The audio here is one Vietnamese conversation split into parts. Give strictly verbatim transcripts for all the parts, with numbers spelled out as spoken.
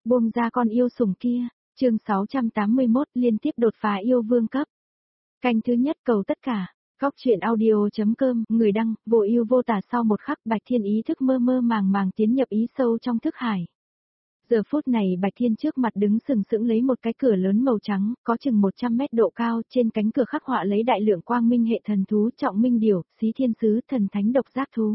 Buông ra con yêu sủng kia, chương sáu trăm tám mươi mốt liên tiếp đột phá yêu vương cấp. Canh thứ nhất cầu tất cả, góc chuyện audio.com, người đăng, vô yêu vô tả. Sau một khắc Bạch Thiên ý thức mơ mơ màng màng tiến nhập ý sâu trong thức hải. Giờ phút này Bạch Thiên trước mặt đứng sừng sững lấy một cái cửa lớn màu trắng, có chừng một trăm mét độ cao, trên cánh cửa khắc họa lấy đại lượng quang minh hệ thần thú, trọng minh điểu, xí thiên sứ, thần thánh độc giác thú.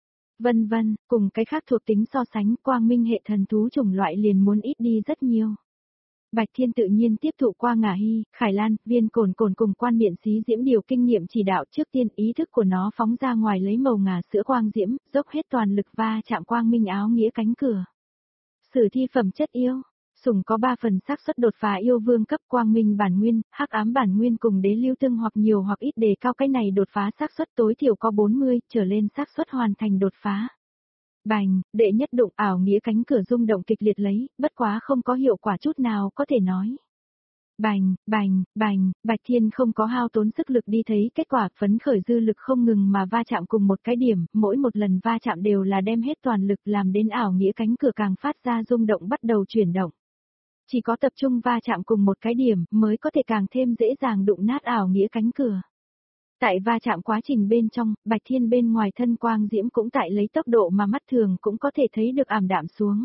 Vân vân, cùng cái khác thuộc tính so sánh, quang minh hệ thần thú chủng loại liền muốn ít đi rất nhiều. Bạch Thiên tự nhiên tiếp thụ qua Ngả Hy, Khải Lan, Viên Cồn Cồn cùng quan miện xí diễm điều kinh nghiệm chỉ đạo. Trước tiên ý thức của nó phóng ra ngoài lấy màu ngà sữa quang diễm, dốc hết toàn lực va chạm quang minh áo nghĩa cánh cửa. Sử thi phẩm chất yêu, sủng có ba phần xác suất đột phá yêu vương cấp, quang minh bản nguyên, hắc ám bản nguyên cùng đế lưu tương hoặc nhiều hoặc ít đề cao. Cái này đột phá xác suất tối thiểu có bốn mươi trở lên xác suất hoàn thành đột phá. Bành, đệ nhất đụng, ảo nghĩa cánh cửa rung động kịch liệt lấy, bất quá không có hiệu quả chút nào có thể nói. Bành, bành, bành, Bạch Thiên không có hao tốn sức lực đi thấy kết quả, phấn khởi dư lực không ngừng mà va chạm cùng một cái điểm, mỗi một lần va chạm đều là đem hết toàn lực làm đến ảo nghĩa cánh cửa càng phát ra rung động bắt đầu chuyển động. Chỉ có tập trung va chạm cùng một cái điểm mới có thể càng thêm dễ dàng đụng nát ảo nghĩa cánh cửa. Tại va chạm quá trình bên trong, Bạch Thiên bên ngoài thân quang diễm cũng tại lấy tốc độ mà mắt thường cũng có thể thấy được ảm đạm xuống.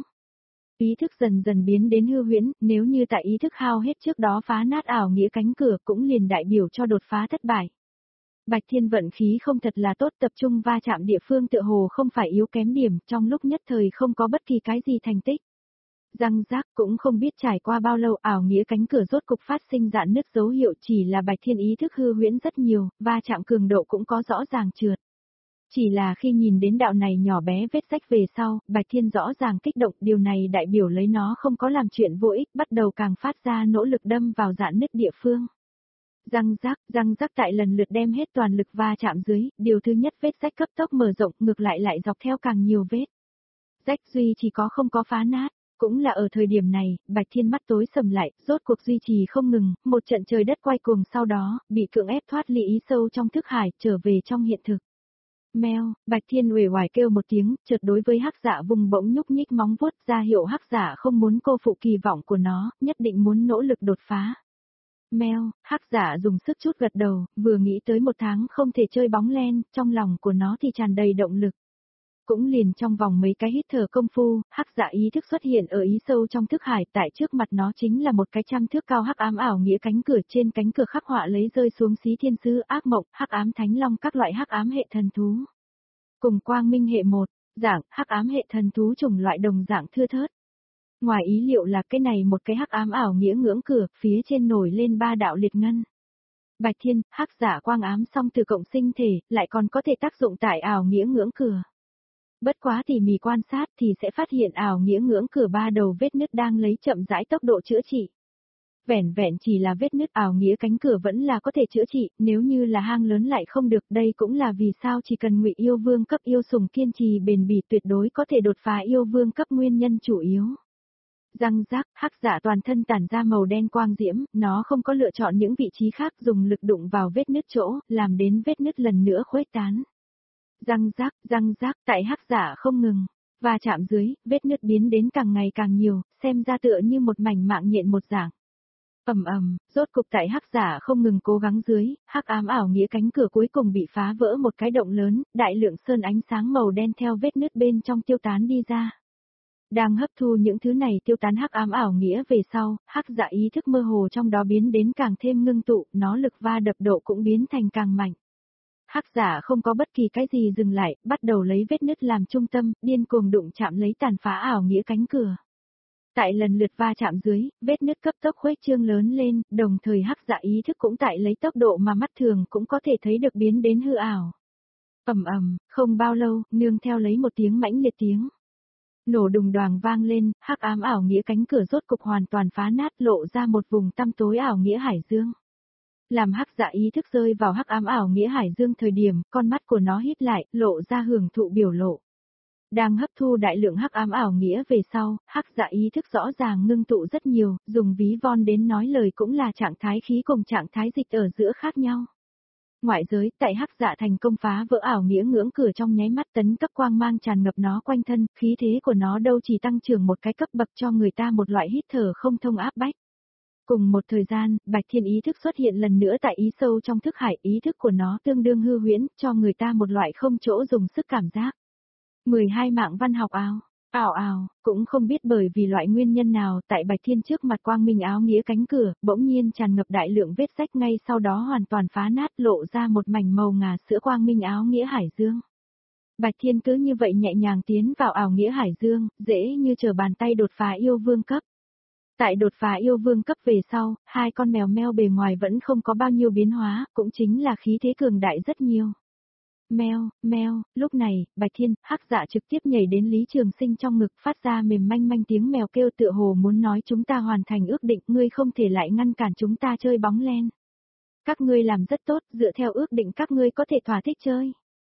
Ý thức dần dần biến đến hư huyễn, nếu như tại ý thức hao hết trước đó phá nát ảo nghĩa cánh cửa cũng liền đại biểu cho đột phá thất bại. Bạch Thiên vận khí không thật là tốt, tập trung va chạm địa phương tựa hồ không phải yếu kém điểm, trong lúc nhất thời không có bất kỳ cái gì thành tích. Răng rác cũng không biết trải qua bao lâu, ảo nghĩa cánh cửa rốt cục phát sinh rạn nứt dấu hiệu, chỉ là Bạch Thiên ý thức hư huyễn rất nhiều, va chạm cường độ cũng có rõ ràng trượt. Chỉ là khi nhìn đến đạo này nhỏ bé vết rách về sau, Bạch Thiên rõ ràng kích động, điều này đại biểu lấy nó không có làm chuyện vô ích, bắt đầu càng phát ra nỗ lực đâm vào rạn nứt địa phương. Răng rác, răng rác tại lần lượt đem hết toàn lực va chạm dưới, điều thứ nhất vết rách cấp tốc mở rộng, ngược lại lại dọc theo càng nhiều vết rách duy chỉ có không có phá nát. Cũng là ở thời điểm này, Bạch Thiên mắt tối sầm lại, rốt cuộc duy trì không ngừng, một trận trời đất quay cuồng sau đó, bị cưỡng ép thoát ly ý sâu trong thức hải, trở về trong hiện thực. Meo, Bạch Thiên uể oải kêu một tiếng, chợt đối với hắc dạ vùng bỗng nhúc nhích móng vuốt, ra hiệu hắc dạ không muốn cô phụ kỳ vọng của nó, nhất định muốn nỗ lực đột phá. Meo, hắc dạ dùng sức chút gật đầu, vừa nghĩ tới một tháng không thể chơi bóng len, trong lòng của nó thì tràn đầy động lực. Cũng liền trong vòng mấy cái hít thở công phu, hắc dạ ý thức xuất hiện ở ý sâu trong thức hải, tại trước mặt nó chính là một cái trăm thước cao hắc ám ảo nghĩa cánh cửa, trên cánh cửa khắc họa lấy rơi xuống xí thiên sứ, ác mộng, hắc ám thánh long, các loại hắc ám hệ thần thú. Cùng quang minh hệ một, dạng hắc ám hệ thần thú chủng loại đồng dạng thưa thớt. Ngoài ý liệu là cái này một cái hắc ám ảo nghĩa ngưỡng cửa, phía trên nổi lên ba đạo liệt ngân. Bạch Thiên, hắc dạ quang ám song từ cộng sinh thể, lại còn có thể tác dụng tại ảo nghĩa ngưỡng cửa. Bất quá tỉ mỉ quan sát thì sẽ phát hiện ảo nghĩa ngưỡng cửa ba đầu vết nứt đang lấy chậm rãi tốc độ chữa trị. Vẻn vẹn chỉ là vết nứt, ảo nghĩa cánh cửa vẫn là có thể chữa trị, nếu như là hang lớn lại không được, đây cũng là vì sao chỉ cần Ngụy yêu vương cấp yêu sủng kiên trì bền bỉ tuyệt đối có thể đột phá yêu vương cấp nguyên nhân chủ yếu. Răng rác, hắc dạ toàn thân tản ra màu đen quang diễm, nó không có lựa chọn những vị trí khác, dùng lực đụng vào vết nứt chỗ, làm đến vết nứt lần nữa khuếch tán. Răng rác, răng rác, tại hắc dạ không ngừng va chạm dưới, vết nứt biến đến càng ngày càng nhiều, xem ra tựa như một mảnh mạng nhện một dạng. Ầm ầm, rốt cục tại hắc dạ không ngừng cố gắng dưới, hắc ám ảo nghĩa cánh cửa cuối cùng bị phá vỡ một cái động lớn, đại lượng sơn ánh sáng màu đen theo vết nứt bên trong tiêu tán đi ra. Đang hấp thu những thứ này tiêu tán hắc ám ảo nghĩa về sau, hắc dạ ý thức mơ hồ trong đó biến đến càng thêm ngưng tụ, nó lực va đập độ cũng biến thành càng mạnh. Hắc giả không có bất kỳ cái gì dừng lại, bắt đầu lấy vết nứt làm trung tâm, điên cuồng đụng chạm lấy tàn phá ảo nghĩa cánh cửa. Tại lần lượt va chạm dưới, vết nứt cấp tốc khuếch trương lớn lên, đồng thời hắc giả ý thức cũng tại lấy tốc độ mà mắt thường cũng có thể thấy được biến đến hư ảo. Ầm ầm, không bao lâu, nương theo lấy một tiếng mãnh liệt tiếng nổ đùng đoàng vang lên, hắc ám ảo nghĩa cánh cửa rốt cục hoàn toàn phá nát, lộ ra một vùng tăm tối ảo nghĩa hải dương. Làm hắc dạ ý thức rơi vào hắc ám ảo nghĩa hải dương thời điểm, con mắt của nó híp lại, lộ ra hưởng thụ biểu lộ. Đang hấp thu đại lượng hắc ám ảo nghĩa về sau, hắc dạ ý thức rõ ràng ngưng tụ rất nhiều, dùng ví von đến nói lời cũng là trạng thái khí cùng trạng thái dịch ở giữa khác nhau. Ngoại giới, tại Hắc Dạ thành công phá vỡ ảo nghĩa ngưỡng cửa trong nháy mắt, tấn cấp quang mang tràn ngập nó quanh thân, khí thế của nó đâu chỉ tăng trưởng một cái cấp bậc cho người ta một loại hít thở không thông áp bách. Cùng một thời gian, Bạch Thiên ý thức xuất hiện lần nữa tại ý sâu trong thức hải, ý thức của nó tương đương hư huyễn, cho người ta một loại không chỗ dùng sức cảm giác. mười hai mạng văn học áo. Ảo ảo, cũng không biết bởi vì loại nguyên nhân nào, tại Bạch Thiên trước mặt quang minh áo nghĩa cánh cửa, bỗng nhiên tràn ngập đại lượng vết rách, ngay sau đó hoàn toàn phá nát, lộ ra một mảnh màu ngà sữa quang minh áo nghĩa hải dương. Bạch Thiên cứ như vậy nhẹ nhàng tiến vào ảo nghĩa hải dương, dễ như trở bàn tay đột phá yêu vương cấp. Tại đột phá yêu vương cấp về sau, hai con mèo meo bề ngoài vẫn không có bao nhiêu biến hóa, cũng chính là khí thế cường đại rất nhiều. Meo, meo, lúc này, Bạch Thiên, Hắc Dạ trực tiếp nhảy đến Lý Trường Sinh trong ngực, phát ra mềm manh manh tiếng mèo kêu, tựa hồ muốn nói chúng ta hoàn thành ước định, ngươi không thể lại ngăn cản chúng ta chơi bóng len. Các ngươi làm rất tốt, dựa theo ước định các ngươi có thể thỏa thích chơi.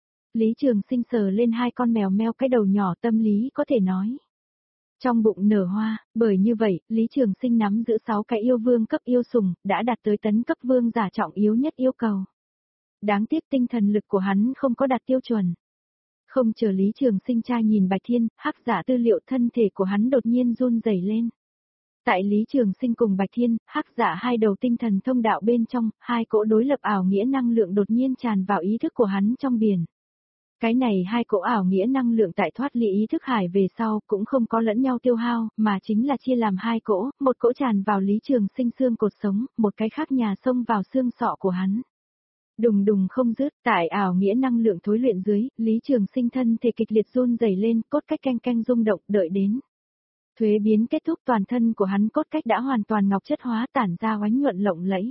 Lý Trường Sinh sờ lên hai con mèo meo cái đầu nhỏ, tâm lý có thể nói. Trong bụng nở hoa, bởi như vậy, Lý Trường Sinh nắm giữ sáu cái yêu vương cấp yêu sùng, đã đạt tới tấn cấp vương giả trọng yếu nhất yêu cầu. Đáng tiếc tinh thần lực của hắn không có đạt tiêu chuẩn. Không chờ Lý Trường Sinh tra nhìn Bạch Thiên, Hắc Dạ tư liệu, thân thể của hắn đột nhiên run rẩy lên. Tại Lý Trường Sinh cùng Bạch Thiên, Hắc Dạ hai đầu tinh thần thông đạo bên trong, hai cỗ đối lập ảo nghĩa năng lượng đột nhiên tràn vào ý thức của hắn trong biển. Cái này hai cỗ ảo nghĩa năng lượng tại thoát ly ý thức hải về sau cũng không có lẫn nhau tiêu hao, mà chính là chia làm hai cỗ, một cỗ tràn vào Lý Trường Sinh xương cột sống, một cái khác nhà xông vào xương sọ của hắn. Đùng đùng không dứt, tại ảo nghĩa năng lượng thối luyện dưới, Lý Trường Sinh thân thể kịch liệt run rẩy lên, cốt cách canh canh rung động, đợi đến thuế biến kết thúc, toàn thân của hắn cốt cách đã hoàn toàn ngọc chất hóa, tản ra oánh nhuận lộng lẫy.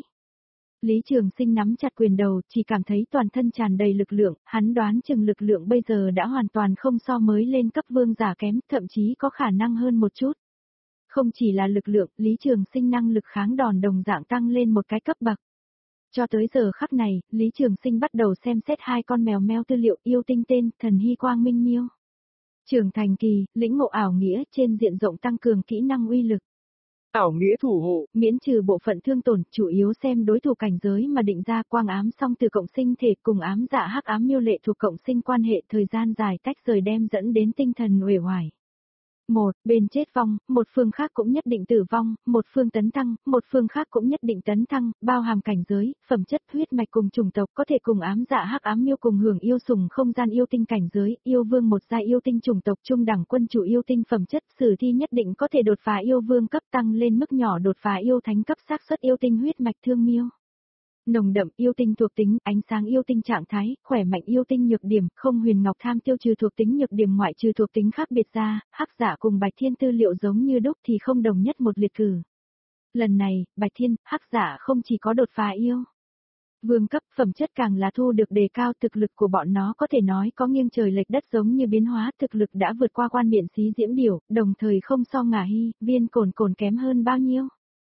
Lý Trường Sinh nắm chặt quyền đầu, chỉ cảm thấy toàn thân tràn đầy lực lượng, hắn đoán chừng lực lượng bây giờ đã hoàn toàn không so mới lên cấp vương giả kém, thậm chí có khả năng hơn một chút. Không chỉ là lực lượng, Lý Trường Sinh năng lực kháng đòn đồng dạng tăng lên một cái cấp bậc. Cho tới giờ khắc này, Lý Trường Sinh bắt đầu xem xét hai con mèo meo tư liệu, yêu tinh tên, thần hy quang minh miêu. Trưởng thành kỳ, lĩnh ngộ ảo nghĩa, trên diện rộng tăng cường kỹ năng uy lực. Ảo nghĩa thủ hộ, miễn trừ bộ phận thương tổn, chủ yếu xem đối thủ cảnh giới mà định ra, quang ám song từ cộng sinh thể cùng ám dạ hắc ám miêu lệ thuộc cộng sinh quan hệ, thời gian dài tách rời đem dẫn đến tinh thần uể oải. Một, bên chết vong, một phương khác cũng nhất định tử vong, một phương tấn thăng, một phương khác cũng nhất định tấn thăng, bao hàm cảnh giới, phẩm chất, huyết mạch cùng chủng tộc, có thể cùng ám dạ hắc ám miêu cùng hưởng yêu sùng không gian yêu tinh cảnh giới, yêu vương một gia yêu tinh chủng tộc trung đẳng quân chủ yêu tinh phẩm chất, sử thi nhất định có thể đột phá yêu vương cấp, tăng lên mức nhỏ đột phá yêu thánh cấp, xác suất yêu tinh huyết mạch thương miêu. Nồng đậm yêu tinh thuộc tính, ánh sáng yêu tinh trạng thái, khỏe mạnh yêu tinh nhược điểm, không huyền ngọc tham tiêu trừ thuộc tính nhược điểm ngoại trừ thuộc tính khác biệt ra, Hắc Dạ cùng Bạch Thiên tư liệu giống như đúc thì không đồng nhất một liệt cử. Lần này, Bạch Thiên, Hắc Dạ không chỉ có đột phá yêu vương cấp, phẩm chất càng là thu được đề cao, thực lực của bọn nó có thể nói có nghiêng trời lệch đất, giống như biến hóa, thực lực đã vượt qua quan biện xí diễm điểu, đồng thời không so ngả hy, viên cồn cồn kém hơn bao nhiêu.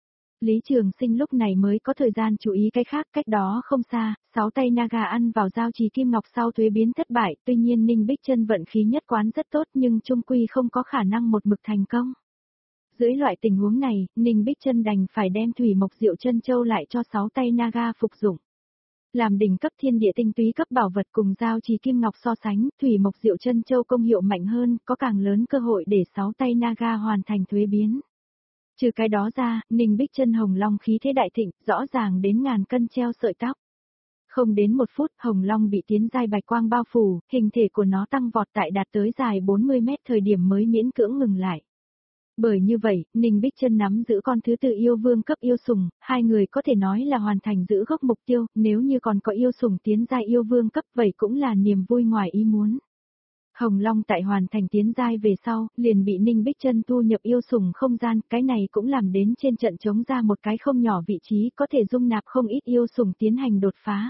Lý Trường Sinh lúc này mới có thời gian chú ý cái khác, cách đó không xa, sáu tay Naga ăn vào giao trì kim ngọc sau thuế biến thất bại, tuy nhiên Ninh Bích Chân vận khí nhất quán rất tốt nhưng trung quy không có khả năng một mực thành công. Dưới loại tình huống này, Ninh Bích Chân đành phải đem thủy mộc diệu chân châu lại cho sáu tay Naga phục dụng. Làm đỉnh cấp thiên địa tinh túy cấp bảo vật cùng giao trì kim ngọc so sánh, thủy mộc diệu chân châu công hiệu mạnh hơn, có càng lớn cơ hội để sáu tay Naga hoàn thành thuế biến. Trừ cái đó ra, Ninh Bích Chân Hồng Long khí thế đại thịnh, rõ ràng đến ngàn cân treo sợi tóc. Không đến một phút, Hồng Long bị tiến giai bạch quang bao phủ, hình thể của nó tăng vọt tại đạt tới dài bốn mươi mét thời điểm mới miễn cưỡng ngừng lại. Bởi như vậy, Ninh Bích Chân nắm giữ con thứ tự yêu vương cấp yêu sùng, hai người có thể nói là hoàn thành giữ gốc mục tiêu, nếu như còn có yêu sùng tiến giai yêu vương cấp vậy cũng là niềm vui ngoài ý muốn. Hồng Long tại hoàn thành tiến giai về sau, liền bị Ninh Bích Chân thu nhập yêu sùng không gian, cái này cũng làm đến trên trận chống ra một cái không nhỏ vị trí có thể dung nạp không ít yêu sùng tiến hành đột phá.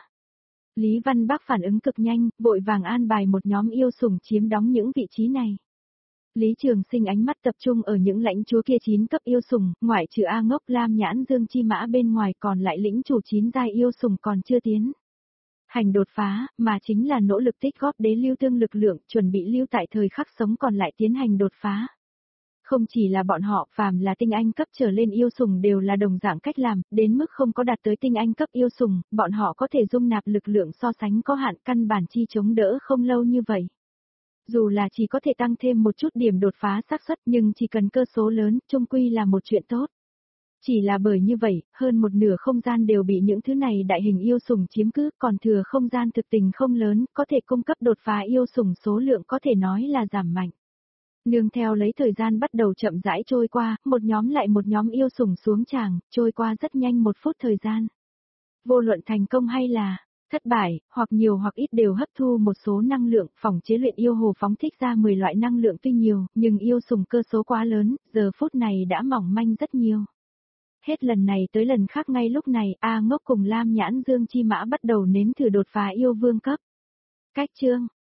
Lý Văn Bắc phản ứng cực nhanh, vội vàng an bài một nhóm yêu sùng chiếm đóng những vị trí này. Lý Trường Sinh ánh mắt tập trung ở những lãnh chúa kia chín cấp yêu sùng, ngoại trừ A Ngốc Lam Nhãn Dương Chi Mã bên ngoài còn lại lĩnh chủ chín giai yêu sùng còn chưa tiến hành đột phá, mà chính là nỗ lực tích góp đế lưu tương lực lượng, chuẩn bị lưu tại thời khắc sống còn lại tiến hành đột phá. Không chỉ là bọn họ, phàm là tinh anh cấp trở lên yêu sủng đều là đồng dạng cách làm, đến mức không có đạt tới tinh anh cấp yêu sủng, bọn họ có thể dung nạp lực lượng so sánh có hạn, căn bản chi chống đỡ không lâu như vậy. Dù là chỉ có thể tăng thêm một chút điểm đột phá xác suất nhưng chỉ cần cơ số lớn, chung quy là một chuyện tốt. Chỉ là bởi như vậy, hơn một nửa không gian đều bị những thứ này đại hình yêu sủng chiếm cứ, còn thừa không gian thực tình không lớn, có thể cung cấp đột phá yêu sủng số lượng có thể nói là giảm mạnh. Nương theo lấy thời gian bắt đầu chậm rãi trôi qua, một nhóm lại một nhóm yêu sủng xuống tràng, trôi qua rất nhanh một phút thời gian. Vô luận thành công hay là thất bại, hoặc nhiều hoặc ít đều hấp thu một số năng lượng, phòng chế luyện yêu hồ phóng thích ra mười loại năng lượng tuy nhiều, nhưng yêu sủng cơ số quá lớn, giờ phút này đã mỏng manh rất nhiều. Hết lần này tới lần khác ngay lúc này, A Ngốc cùng Lam Nhãn Dương Chi Mã bắt đầu nếm thử đột phá yêu vương cấp. Cách chương